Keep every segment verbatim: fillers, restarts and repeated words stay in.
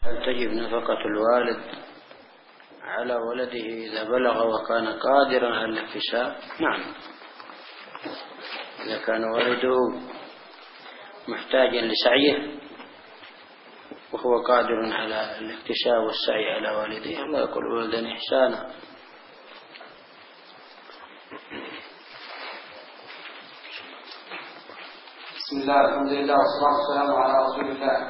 هل تجب نفقة الوالد على ولده إذا بلغ وكان قادرا على الاكتساب؟ نعم، إذا كان والده محتاجا لسعيه وهو قادر على الاكتساب والسعي على والديه الله يقول ولدا إحسانا. بسم الله الحمد لله والصلاة والسلام على رسول الله.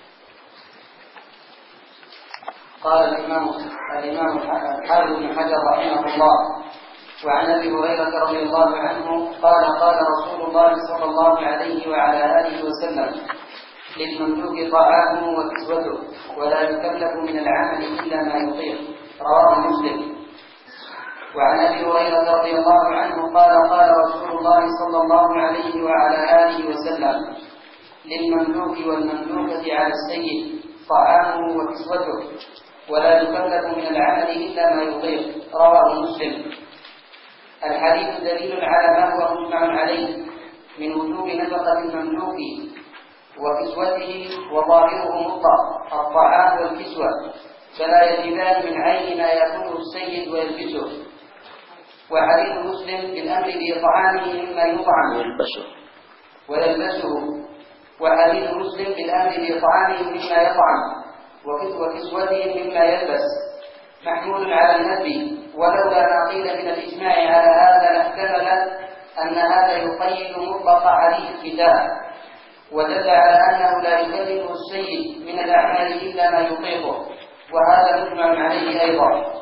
قال الإمام الإمام الحافظ بن حجر رحمه الله: وعن أبي هريرة رضي الله عنه قال: قال رسول الله صلى الله عليه وعلى آله وسلم: للمملوك طعامه وكسوته ولا يكلف من العمل إلا ما يطيق. رواه مسلم. وعن أبي هريرة رضي الله عنه قال: قال رسول الله صلى الله عليه وعلى آله وسلم: للمملوك والمملوكة على السيد طعامه وكسوته ولا يكلف من العمل إلا ما يطيق. رواه مسلم. الحديث دليل على ما هو مجمع عليه من وجوب نفقة المملوك وكسوته، وظاهره مطلق الطعام والكسوة، فلا يجبان من عين ما يأكله السيد ويلبسه. وحديث مسلم بالأمر بإطعامه مما يطعم ويلبسه ويلبسه وحديث مسلم بالأمر بإطعامه مما يطعم وكسوته مما يلبس محمول على النبي، ولولا ما قيل من الإجماع على هذا لاحتمل أن هذا يقيد مطلق عليه الكتاب، ودل على أنه لا يكلف السيد من الأعمال إلا ما يطيقه، وهذا مجمع عليه أيضا.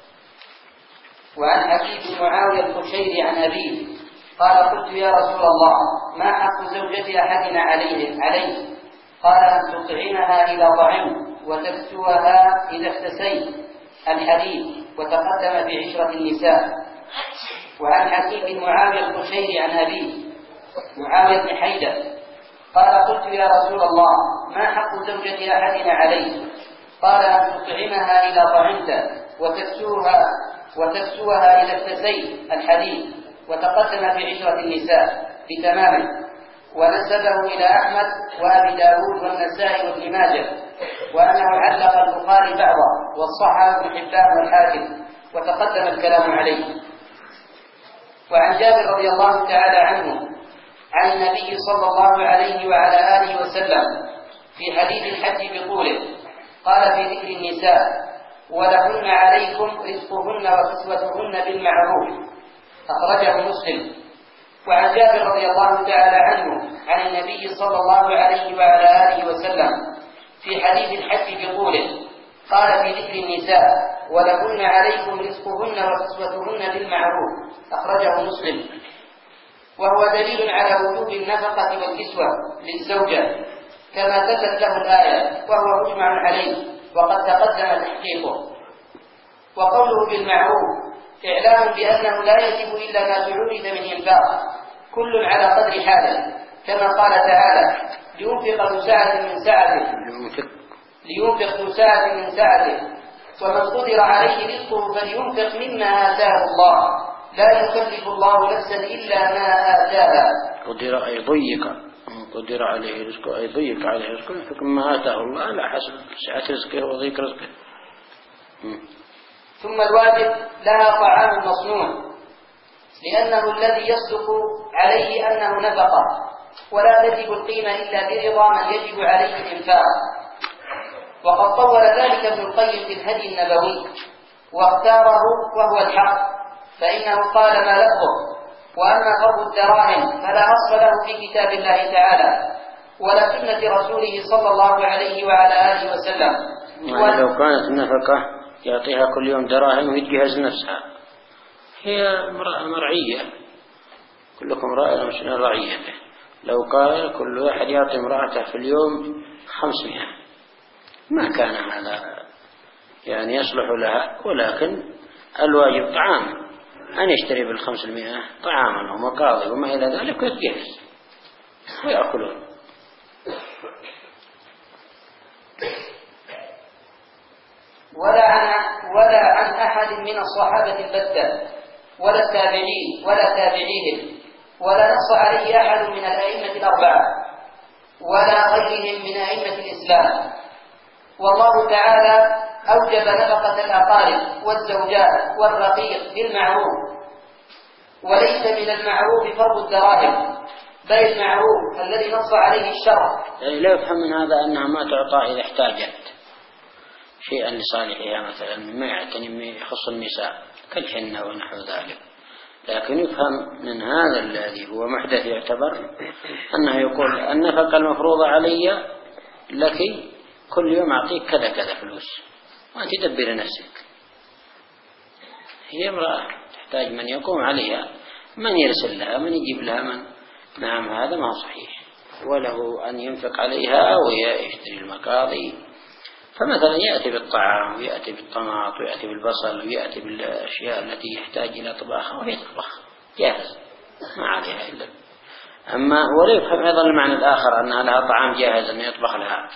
وعن حكيم بن معاوية القشيري عن أبيه قال: قلت يا رسول الله: ما حق زوجة أحدنا عليه عليه؟ قال: أن تطعمها إذا طعمت وتكسوها إذا اكتسيت. الحديث. وتقدم في عشرة النساء. وعن حكيم بن معاوية القشيري عن أبيه معاوية بن حيدة قال: قلت يا رسول الله: ما حق زوجة أحدنا عليه؟ قال: أن تطعمها إذا طعمت وتكسوها وتكسوها إذا اكتسيت. الحديث. وتقدم في عشرة النساء بتمامه، ونسبه إلى أحمد وأبي داود والنسائي وابن ماجه، وأنه علق البخاري بعضه والصحابة ابن حبان والحاكم، وتقدم الكلام عليه. وعن جابر رضي الله تعالى عنه عن النبي صلى الله عليه وعلى آله وسلم في حديث الحج بطوله قال في ذكر النساء: ولهن عليكم رزقهن وكسوتهن بالمعروف. أخرجه مسلم. وعن جابر رضي الله تعالى عنه عن النبي صلى الله عليه وعلى آله وسلم في حديث الحج بطوله قال في ذكر النساء: ولهن عليكم رزقهن وكسوتهن بالمعروف. أخرجه مسلم. وهو دليل على وجوب النفقة والكسوة للزوجة كما دلت له الآية، وهو مجمع عليه وقد تقدم تحقيقه. وقوله بالمعروف إعلام بأنه لا يجب إلا ما تعود من إنفاق، كل على قدر حاله، كما قال تعالى: لينفق ذو سعة من سعته لينفق ذو سعة من سعته ومن قدر عليه رزقه فلينفق مما آتاه الله لا يكلف الله نفسا إلا ما آتاها. قدر أي ضيق قدر عليه رزقه أي ضيق عليه رزقه ينفق مما آتاه الله على حسب سعة رزقه وضيق رزقه. ثم الواجب لها طعام مصنوع، لأنه الذي يصدق عليه أنه نفقة، ولا تجب القيمة إلا برضا من يجب عليه الإنفاق. وقد طول ذلك ابن القيم في الهدي النبوي واختاره وهو الحق، فإنه قال ما لفظه. وأما فرض الدراهم فلا أصل له في كتاب الله تعالى ولا سنة رسوله صلى الله عليه وعلى آله وسلم. يعني لو كانت النفقة يعطيها كل يوم دراهم ويجهز نفسها، هي مرعية، كلكم راع وشنا رعيته. لو قال كل واحد يعطي امرأته في اليوم خمسمائة ما كان هذا يعني يصلح لها، ولكن الواجب طعام، أن يشتري بالخمسمائة طعاما ومقاضي وما إلى ذلك ويتجهز ويأكلون. ولا عن ولا عن أحد من الصحابة البتة ولا التابعين ولا تابعيهم، ولا نص عليه أحد من الأئمة الأربعة ولا غيرهم من أئمة الإسلام. والله تعالى أوجب نفقة الأقارب والزوجات والرقيق بالمعروف، وليس من المعروف فرض الدراهم، بل المعروف الذي نص عليه الشرع. لا يفهم من هذا أنها ما تعطى إذا احتاجت شيئا لصالحها، مثلا ما يعتني ما يخص النساء كالحنة ونحو ذلك، لكن يفهم من هذا الذي هو محدث يعتبر أنه يقول النفقة المفروضة علي لك كل يوم أعطيك كذا كذا فلوس وأنت تدبر نفسك. هي امرأة تحتاج من يقوم عليها، من يرسل لها، من يجيب لها، من نعم هذا ما هو صحيح، وله أن ينفق عليها ويشتري المقاضي. فمثلا يأتي بالطعام ويأتي بالطماط ويأتي بالبصل ويأتي بالأشياء التي يحتاج إلى طباخة وهي تطبخ جاهز ما عليها إلا. أما ولا يفهم أيضا المعنى الآخر أنها لها طعام جاهز أن يطبخ لها،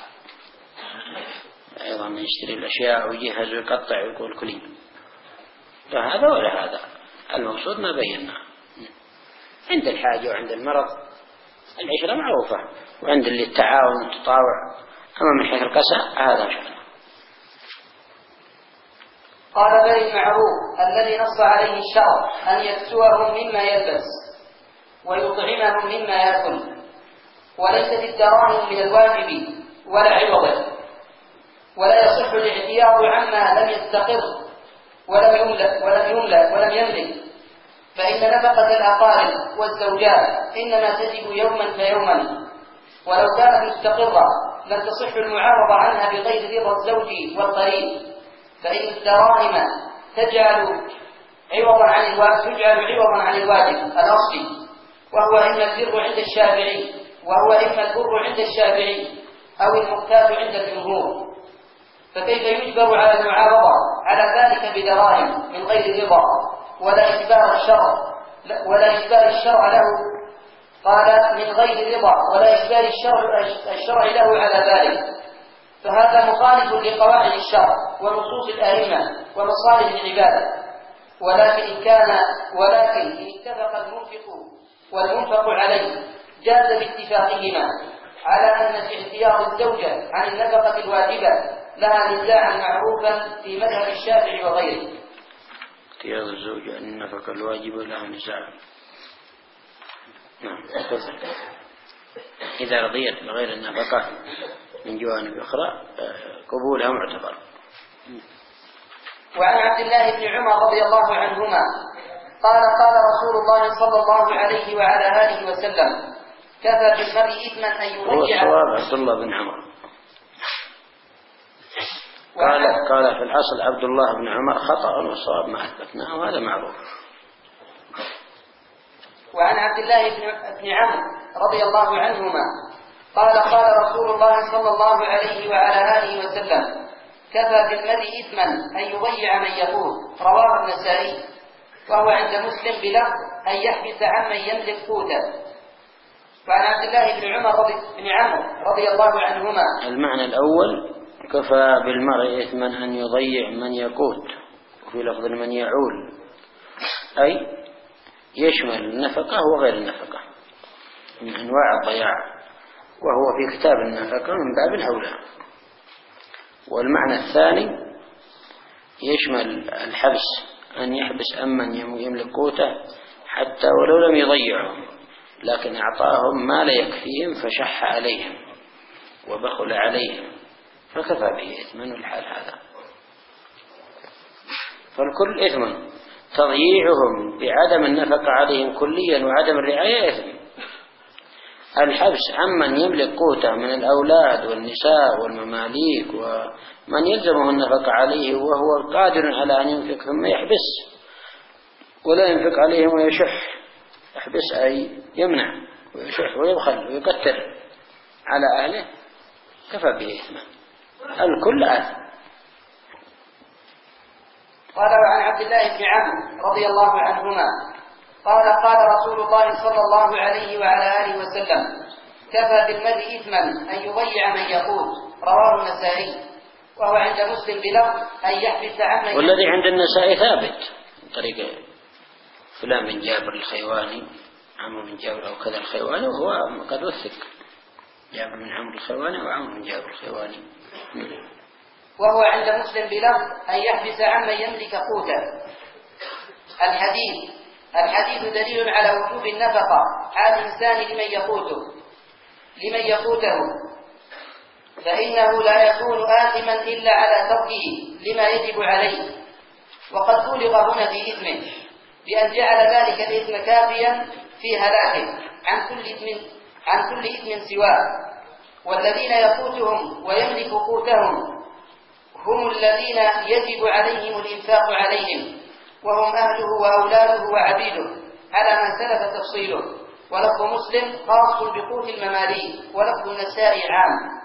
أيضا يشتري الأشياء ويجهز ويقطع ويقول كلي، لا هذا ولا هذا. المقصود ما بينا عند الحاجة وعند المرض العشرة معروفة، وعند اللي التعاون والتطاوع. أما من حيث القساء هذا شأنه. قال بل المعروف الذي نص عليه الشرع أن يكسوهم مما يلبس ويطعمهم مما يأكل، وليست الدراهم من الواجب ولا عوض، ولا يصح الاعتياض عما لم يستقر ولم يملك ولم يملك ولم يملك، فإن نفقة الأقارب والزوجات إنما تجب يوما فيوما، ولو كانت مستقرة لم تصح المعارضة عنها بغير رضا الزوج والقريب، فإن الدراهم تجعل عوضا عن الواجب تجعل عوضا عن الواجب الأصلي، وهو إما البر عند الشافعي وهو إما البر عند الشافعي أو المختار عند الجمهور، فكيف يجبر على المعارضة على ذلك بدراهم من غير رضا ولا إجبار الشرع ولا إجبار الشرع له؟ قال من غير رضا ولا إجبار الشرع الشرع له على ذلك، فهذا مخالف لقواعد الشرع ونصوص الأئمة ومصالح العباد. ولكن إن كان ولكن إن اتفق المنفق والمنفق عليه جاز باتفاقهما على أن اعتياض الزوجة عن النفقة الواجبة لها نزاعا معروفا في مذهب الشافعي وغيره. اعتياض الزوجة عن النفقة الواجبة لها نزاع. نعم. إذا رضيت بغير النفقة من جوانب أخرى قبولها معتبر. وعن عبد الله بن عمر رضي الله عنهما قال قال رسول الله صلى الله عليه وعلى آله وسلم كفى بالمرء إثما أن يضيع. هو عبد الله بن عمر قال قال في الأصل عبد الله بن عمر خطأ والصواب ما أثبتناه وهذا معروف. وعن عبد الله بن عمرو رضي الله عنهما قال قال رسول الله صلى الله عليه وعلى آله وسلم كفى بالمرء إثما أن يضيع من يقول، رواه النسائي، وهو عند مسلم بلفظ أن يحبس عمن يملك قوته. وعن عبد الله بن عمر رضي بن عمرو رضي الله عنهما المعنى الأول كفى بالمرء إثما أن يضيع من يقوت، وفي لفظ من يعول، أي يشمل النفقة وغير النفقة من أنواع الضياع، وهو في كتاب النفقة من باب الأولى. والمعنى الثاني يشمل الحبس، أن يحبس أمن يملك قوته حتى ولو لم يضيعهم لكن أعطاهم ما لا يكفيهم فشح عليهم وبخل عليهم فكفى به إثما والحال هذا. فالكل إثم، تضييعهم بعدم النفقة عليهم كليا وعدم الرعاية إثم. الحبس عمن يملك قوته من الأولاد والنساء والمماليك ومن يلزمه النفقة عليه وهو قادر على أن ينفق ثم يحبس ولا ينفق عليهم ويشح، يحبس أي يمنع ويشح ويبخل ويقتر على أهله، كفى به إثما. الكل آثم. قال وعن عبد الله بن عمرو رضي الله عنهما قال قال رسول الله صلى الله عليه وعلى آله وسلم كفى بالمرء إثما أن يضيع من يقول، رواه النسائي، وهو عند مسلم بلفظ أن يحبس عمن. والذي عند النسائي ثابت من طريق فلان بن جابر الخيواني، عمرو بن جابر أو كذا الخيواني، وهو قد وثق جابر بن عمرو الخيواني وعمرو بن جابر الخيواني. وهو عند مسلم بلفظ أن يحبس عمن يملك قوته. الحديث الحديث دليل على وجوب النفقة على الإنسان لمن يقوته لمن يقوته فإنه لا يكون آثما إلا على تركه لما يجب عليه. وقد بولغ هنا في إثمه بأن جعل ذلك الإثم كافيا في هلاكه عن كل إثم عن كل إثم سواه. والذين يقوتهم ويملك قوتهم هم الذين يجب عليهم الإنفاق عليهم، وهم أهله وأولاده وعبيده على ما سلف تفصيله. ولفظ مسلم خاص بقوت المماليك، ولفظ النسائي عام.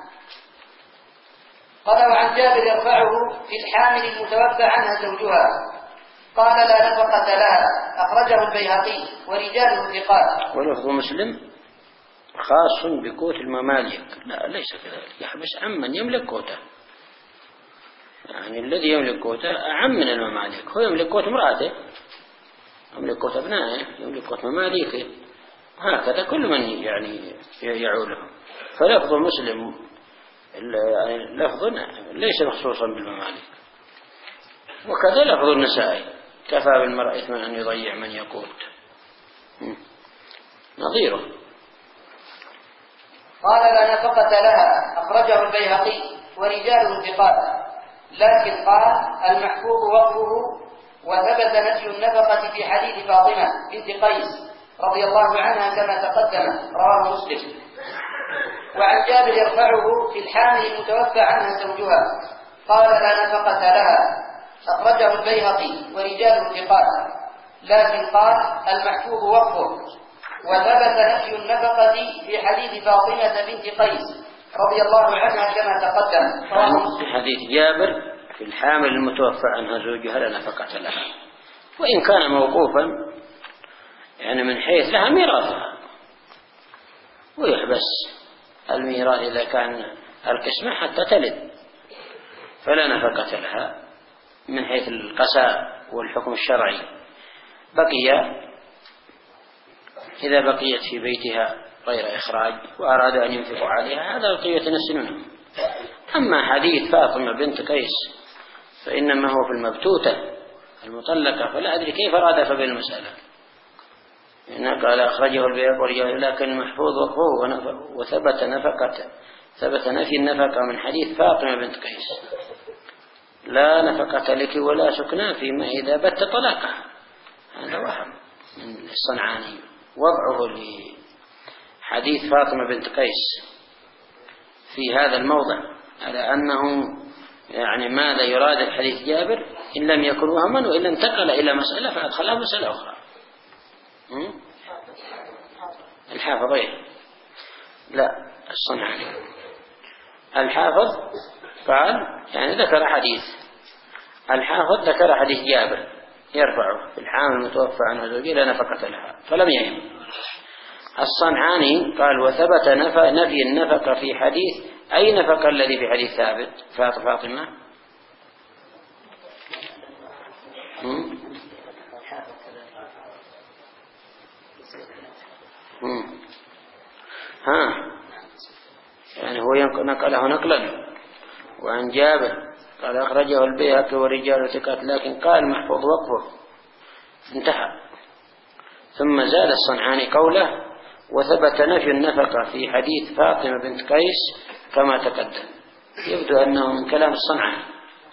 قال عن جابر يرفعه في الحامل المتوفى عنها زوجها قال لا نفقة لها، أخرجه البيهقي ورجاله ثقات. ولفظ مسلم خاص بقوت المماليك، لا ليس كذلك، يحبس عمن يملك قوته، يعني الذي يملك قوته أعم من المماليك، هو يملك قوت امرأته، يملك قوت أبنائه، يملك قوت مماليكه، هكذا كل من يعني يعولهم. فلفظ مسلم لفظ ليس مخصوصا بالمماليك. وكذا لفظ النسائي كفى بالمرء إثما أن يضيع من يقوت، نظيره. قال لا نفقة لها، أخرجه البيهقي ورجاله ثقات. لكن قال المحفوظ وقفه، وثبت نفي النفقة في حديث فاطمة بنت قيس رضي الله عنها كما تقدم، رواه مسلم. وعن جابر يرفعه في الحامل المتوفى عنها زوجها قال لا نفقة لها، أخرجه البيهقي ورجاله ثقات. لكن قال المحفوظ وقفه، وثبت نفي النفقة في حديث فاطمة بنت قيس رضي الله عنها كما تقدم. في حديث جابر في الحامل المتوفى عنها زوجها لا نفقة لها، وإن كان موقوفا يعني من حيث لها ميراثها، ويحبس الميراث إذا كان القسمة حتى تلد، فلا نفقة لها من حيث القساء والحكم الشرعي. بقي إذا بقيت في بيتها غير إخراج وأرادوا أن ينفقوا عليها هذا بقية السنن. أما حديث فاطمة بنت قيس فإنما هو في المبتوتة المطلقة، فلا أدري كيف رادف بالمسألة. هناك قال أخرجه البيهقي لكن المحفوظ وقفه وثبت نفقة ثبت نفي النفقة من حديث فاطمة بنت قيس لا نفقة لك ولا سكنى فيما إذا بت طلاقها. هذا وهم من الصنعاني وضعه لحديث فاطمة بنت قيس في هذا الموضع على أنه يعني ماذا يراد حديث جابر إن لم يكن وهما، وإلا انتقل إلى مسألة فأدخلها مسألة أخرى. الحافظين لا الصنعاني الحافظ قال يعني ذكر حديث الحافظ ذكر حديث جابر يرفعه في الحامل المتوفى عنها زوجها لا نفقة لها فلم يهم. الصنعاني قال وثبت نفي النفقة في حديث أي نفقة الذي في حديث ثابت فاطمة ها يعني هو نقله نقلا. وعن جابر قال أخرجه البيهقي ورجال ثقات لكن قال محفوظ وقفه انتهى. ثم زاد الصنعاني قوله وثبت نفي النفقة في حديث فاطمة بنت قيس كما تقدم. يبدو أنه من كلام الصنعاني.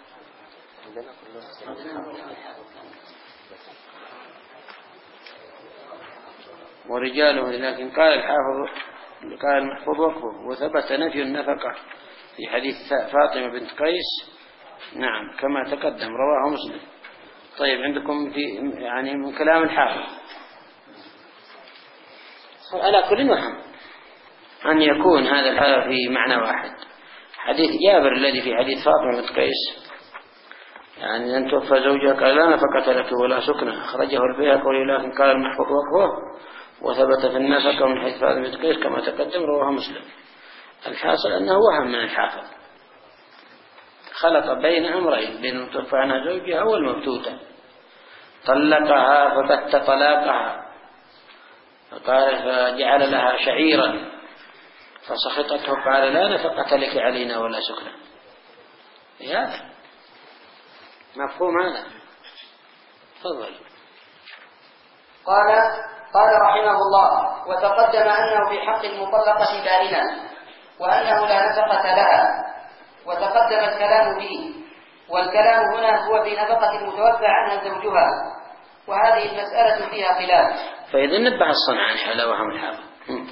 ورجاله لكن قال الحافظ قال المحفوظ وقفه وثبت نفي النفقة في حديث فاطمة بنت قيس نعم كما تقدم رواه مسلم. طيب عندكم في يعني من كلام الحافظ على كل وهم أن يكون هذا الحافظ في معنى واحد. حديث جابر الذي في حديث فاطمة بنت قيس يعني أن توفى زوجها قال لا نفقة لك ولا سكنة، أخرجه البيهقي لكن قال المحفوظ وقفه وثبت في النفقة من حديث فاطمة بنت قيس كما تقدم رواه مسلم. الحاصل أنه وهم من الحافظ خلط بين أمرين بين المتوفى عنها زوجها والمبتوتة طلقها فبت طلاقها فقال فجعل لها شعيرا فسخطته قال لا نفقة لك علينا ولا سكنة. هذا مفهوم هذا. تفضل. قال قال رحمه الله: وتقدم أنه في حق المطلقة بائنة وأنه لا نفقة لها، وتقدم الكلام به، والكلام هنا هو في نفقة المتوفى عنها زوجها، وهذه المسألة فيها خلاف. فإذا نبه الصنعاني على وهم الحافظ.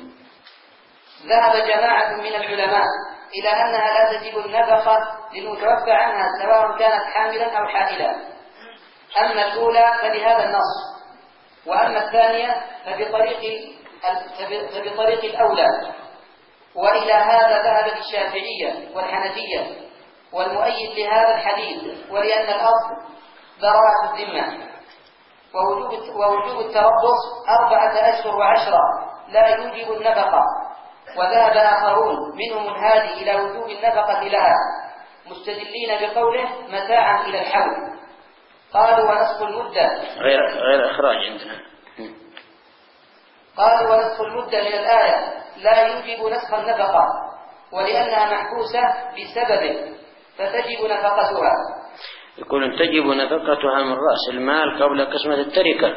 ذهب جماعة من العلماء إلى أنها لا تجب النفقة للمتوفى عنها سواء كانت حاملا أو حائلا. أما الأولى فبهذا النص، وأما الثانية فبطريق فبطريق الأولى. وإلى هذا ذهبت الشافعية والحنفية، والمؤيد لهذا الحديث ولأن الأصل براءة الذمة، ووجوب ووجوب التربص أربعة أشهر وعشرة لا يوجب النفقة. وذهب آخرون منهم الهادي إلى وجوب النفقة لها مستدلين بقوله متاعا إلى الحول. قالوا ونسخ المدة غير غير إخراج عندنا. قالوا ونسخ المدة من الآية لا يوجب نسخ النفقة، ولأنها محبوسة بسببه فتجب نفقتها. يقول تجب نفقتها من رأس المال قبل قسمة التركة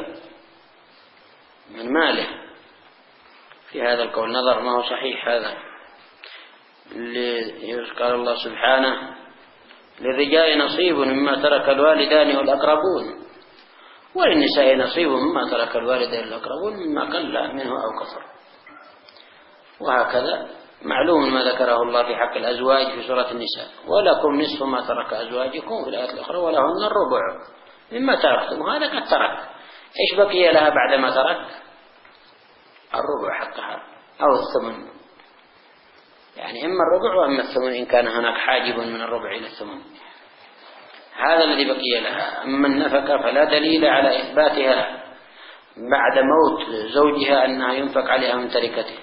من ماله. في هذا القول نظر ما هو صحيح. هذا اللي قال الله سبحانه: للرجال نصيب مما ترك الوالدان والأقربون، وللنساء نصيب مما ترك الوالدان والأقربون مما قل منه أو كثر. وهكذا معلوم ما ذكره الله في حق الأزواج في سورة النساء: ولكم نصف ما ترك أزواجكم، في الآية الأخرى ولهن الربع مما تركتم. هذا قد ترك، إيش بقي لها بعد ما ترك؟ الربع حقها أو الثمن، يعني إما الربع وإما الثمن إن كان هناك حاجب من الربع إلى الثمن. هذا الذي بقي لها. أما النفقة فلا دليل على إثباتها بعد موت زوجها أنها ينفق عليها من تركته.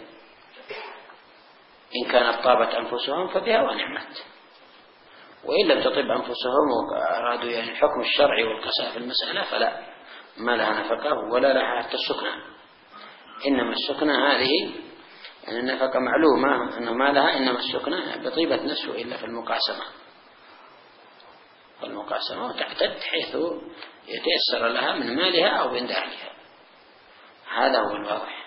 إن كانت طابت أنفسهم فبها ونعمت، وإن لم تطب أنفسهم وأرادوا يعني الحكم الشرعي والقساء في المسألة فلا، ما لها نفقة ولا لها حتى السكنة. إنما السكنة هذه يعني النفقة معلومة أنه ما لها، إنما السكنة بطيبة نسو إلا في المقاسمة، والمقاسمة تعتد حيث يتيسر لها من مالها أو من دخلها. هذا هو الواضح.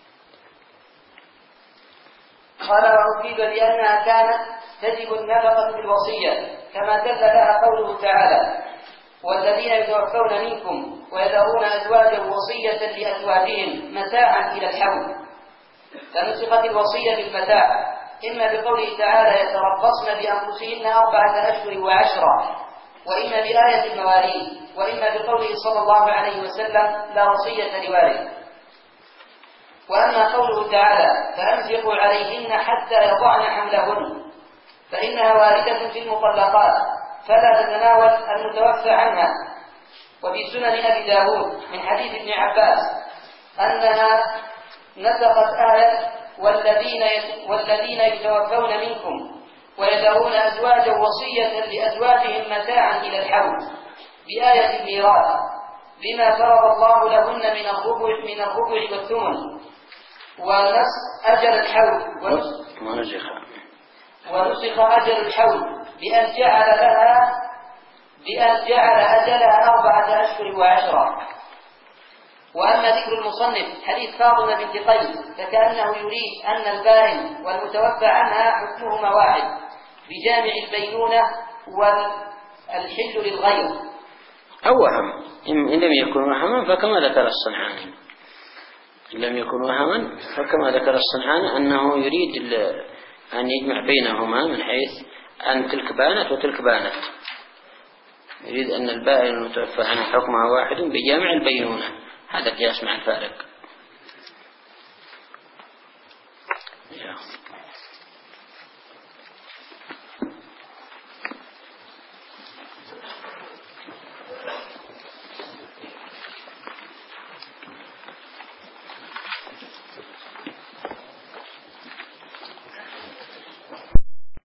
قال: وأفيد بأنها كانت تجب النفقة بالوصية كما دل لها قوله تعالى: والذين يتوفون منكم ويذرون أزواجا وصية لأزواجهم متاعا إلى الحول. فنسخت الوصية بالمتاع إما بقوله تعالى: يتربصن بأنفسهن أربعة أشهر وعشرة، وإما بآية المواريث، وإما بقوله صلى الله عليه وسلم: لا وصية لوارث. وأما قوله تعالى: فأنفقوا عليهن حتى يضعن حملهن، فإنها واردة في المطلقات فلا تتناول المتوفى عنها. وفي سنن أبي داود من حديث ابن عباس أنها نسخت آية: والذين والذين يتوفون منكم ويذرون أزواجا وصية لأزواجهم متاعا إلى الحول بآية الميراث، بما فرض الله لهن من الربع من الربع والثمن، ونسخ أجل الحول ونسخ ونسخ أجل الحول بأن جعل لها بأن جعل أجلها أربعة أشهر وعشرة. وأما ذكر المصنف حديث فاطمة بنت قيس فكأنه يريد أن البائن والمتوفى عنها حكمهما واحد بجامع البينونة والحل للغير. أو وهم إن لم يكن وهما فكما ذكر الصنعاني إن لم يكن وهما فكما ذكر الصنعاني أنه يريد أن يجمع بينهما من حيث أن تلك بانت وتلك بانت، يريد أن البائن والمتوفى عنها حكمها واحد بجامع البينونة. هذا قياس مع الفارق.